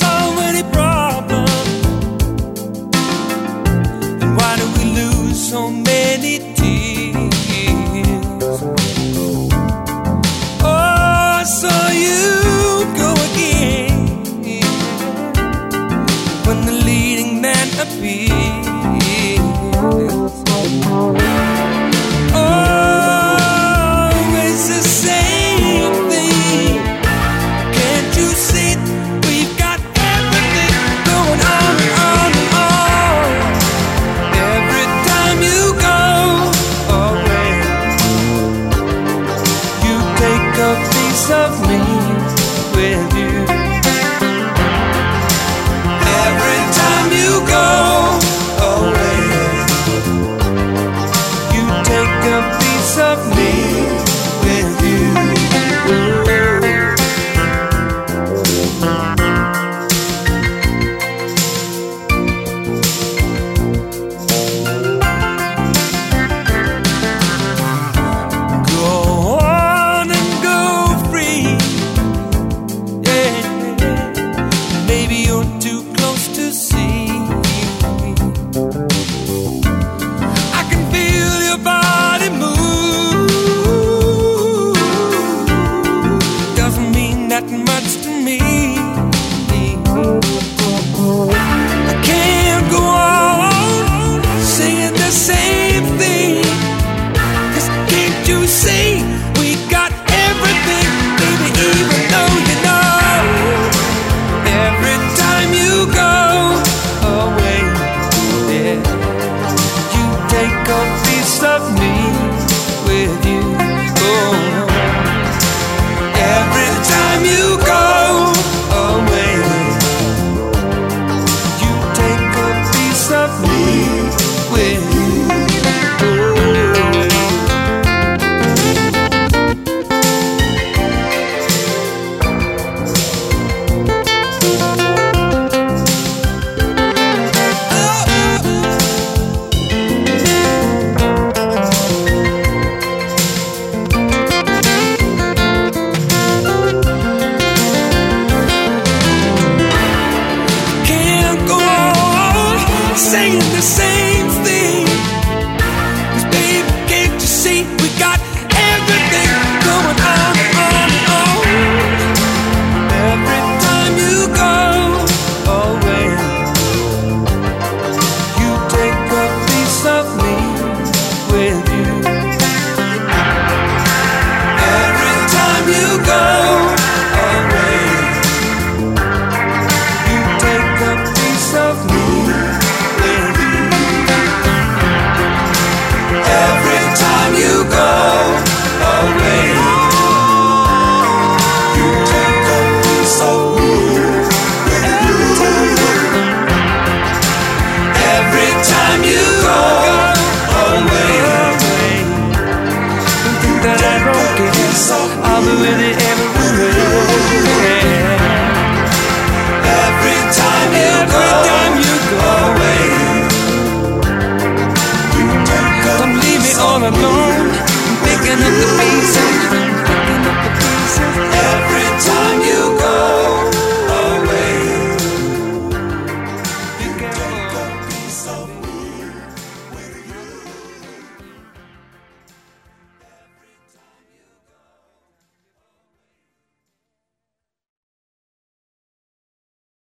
solve any problem? And why do we lose so many tears? Oh, so you go again when the leading man appears. Always the same thing. Can't you see we've got everything going on? Every time you go away, you take a piece of me with you. Every time you go away, you take a piece of me with you. Go on and go free. Yeah, maybe you're too close to see. I can feel your body move. Doesn't mean that much to me. I can't go on singing the same thing. 'Cause can't you see we got everything, baby, even though you know every time you go away, yeah, you take a piece of me with you. Oh, every time you go away, you take a piece of me with you. Can't go on saying the same thing. 'Cause baby, can't you see we got everything going on? Every time you go away, you take a piece of me with you. Every time you go away, you take a piece of me with you. Every time you go away, you take a piece of me with you. Every time you go away, don't think that I don't care. I'll be with you everywhere. Every time you go away, don't leave me all alone. I'm picking up the